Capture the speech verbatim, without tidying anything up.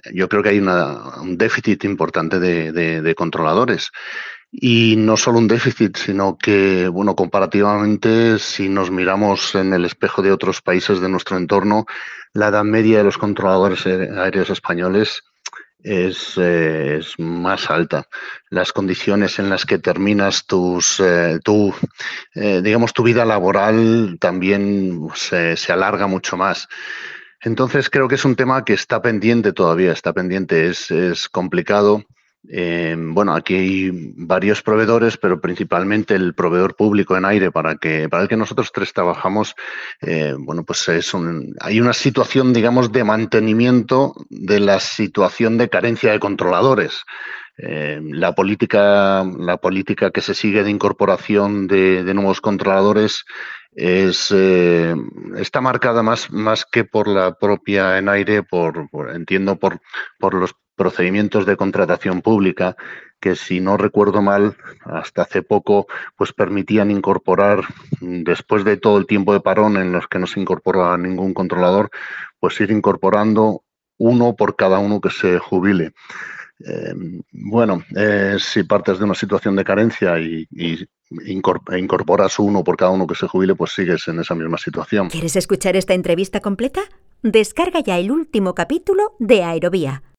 yo creo que hay una, un déficit importante de, de, de controladores. Y no solo un déficit, sino que, bueno, comparativamente, si nos miramos en el espejo de otros países de nuestro entorno, la edad media de los controladores aéreos españoles es, eh, es más alta. Las condiciones en las que terminas tus, eh, tu, eh, digamos, tu vida laboral también se, se alarga mucho más. Entonces creo que es un tema que está pendiente todavía, está pendiente, es, es complicado. Eh, bueno, aquí hay varios proveedores, pero principalmente el proveedor público en aire para que para el que nosotros tres trabajamos, eh, bueno, pues es un, hay una situación, digamos, de mantenimiento de la situación de carencia de controladores. Eh, la política, la política que se sigue de incorporación de, de nuevos controladores es, eh, está marcada más, más que por la propia ENAIRE, por, por, entiendo por, por los procedimientos de contratación pública, que si no recuerdo mal, hasta hace poco, pues permitían incorporar, después de todo el tiempo de parón en los que no se incorpora ningún controlador, pues ir incorporando uno por cada uno que se jubile. Eh, bueno, eh, si partes de una situación de carencia y, y incorporas uno por cada uno que se jubile, pues sigues en esa misma situación. ¿Quieres escuchar esta entrevista completa? Descarga ya el último capítulo de Aerovía.